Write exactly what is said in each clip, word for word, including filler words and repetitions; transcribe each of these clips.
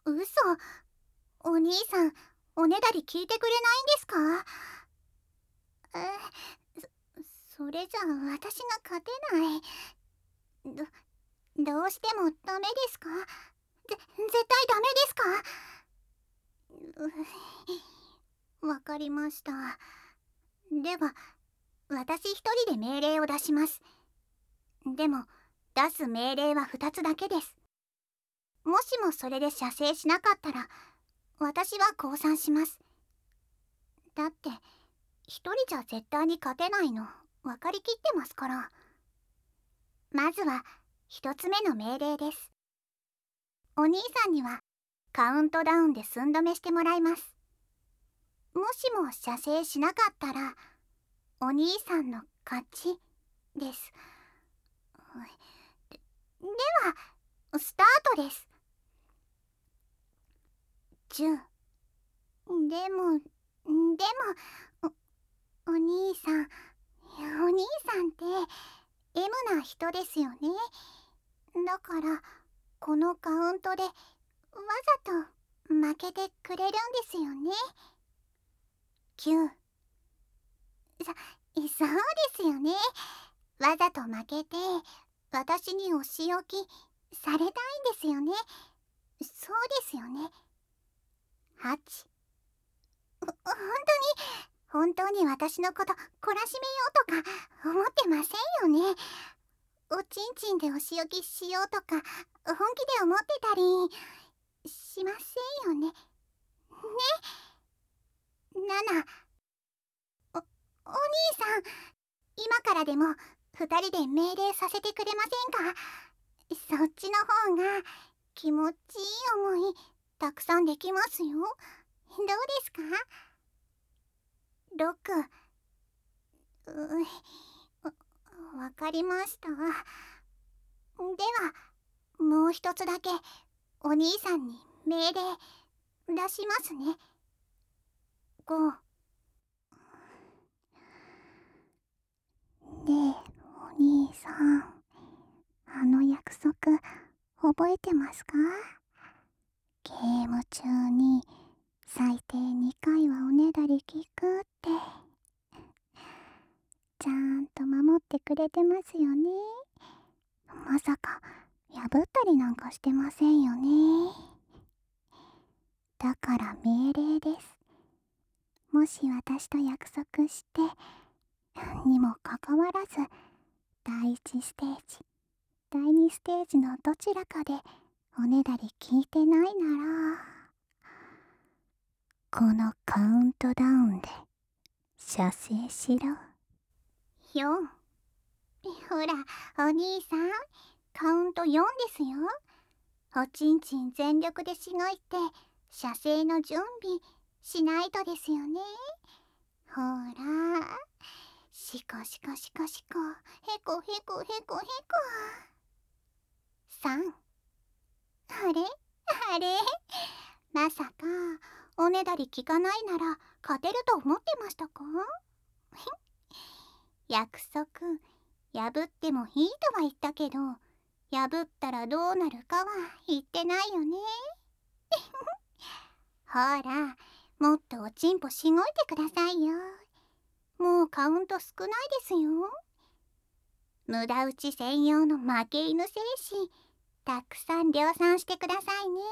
嘘。お兄さん、おねだり聞いてくれないんですか？え、そ、それじゃあ私が勝てない。ど、どうしてもダメですか？ぜ、絶対ダメですか？うわかりました。では、私一人で命令を出します。でも、出す命令はふたつだけです。もしもそれで射精しなかったら、私は降参します。だって、一人じゃ絶対に勝てないの、分かりきってますから。まずは、一つ目の命令です。お兄さんには、カウントダウンで寸止めしてもらいます。もしも射精しなかったら、お兄さんの勝ちです。で、では、スタートです。じゅう。でも、でも、お、お兄さん、お兄さんって、M な人ですよね。だから、このカウントで、わざと負けてくれるんですよね。きゅう。そ、そうですよね。わざと負けて、私にお仕置きされたいんですよね。そうですよね。はち。ほ、本当に、本当に私のこと懲らしめようとか思ってませんよね。おちんちんでお仕置きしようとか本気で思ってたりしませんよね。ね。なな。お、お兄さん、今からでもふたりで命令させてくれませんか？そっちの方が気持ちいい思いたくさんできますよ。どうですか？ろく。う、わかりました。では、もう一つだけお兄さんに命令出しますね。ご。で、お兄さん、あの約束覚えてますか？ゲーム中に最低にかいはおねだり聞くって。ちゃんと守ってくれてますよね。まさか破ったりなんかしてませんよね。だから命令です。もし私と約束してにもかかわらず、だいいちステージ、だいにステージのどちらかでおねだり聞いてないなら、このカウントダウンで射精しろ。よん。ほら、お兄さん、カウントよんですよ。おちんちん全力でしごいて射精の準備しないとですよね。ほら、シコシコシコシコ、へこへこへこへこ。さん。あれあれ、まさかおねだり聞かないなら勝てると思ってましたか？約束破ってもいいとは言ったけど、破ったらどうなるかは言ってないよね。ほら、もっとおちんぽしごいてくださいよ。もうカウント少ないですよ。無駄打ち専用の負け犬精神たくさん量産してくださいね。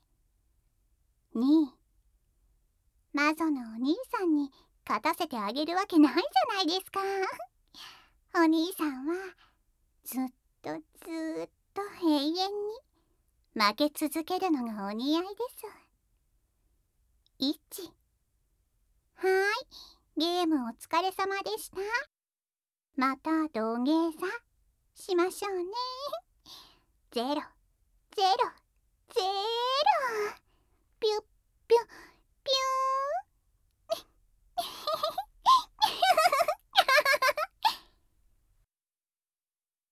に。魔女のお兄さんに勝たせてあげるわけないじゃないですか。お兄さんはずっとずっと永遠に負け続けるのがお似合いです。いち。はーい、ゲームお疲れ様でした。また土下座しましょうね。ゼロ、ゼロ。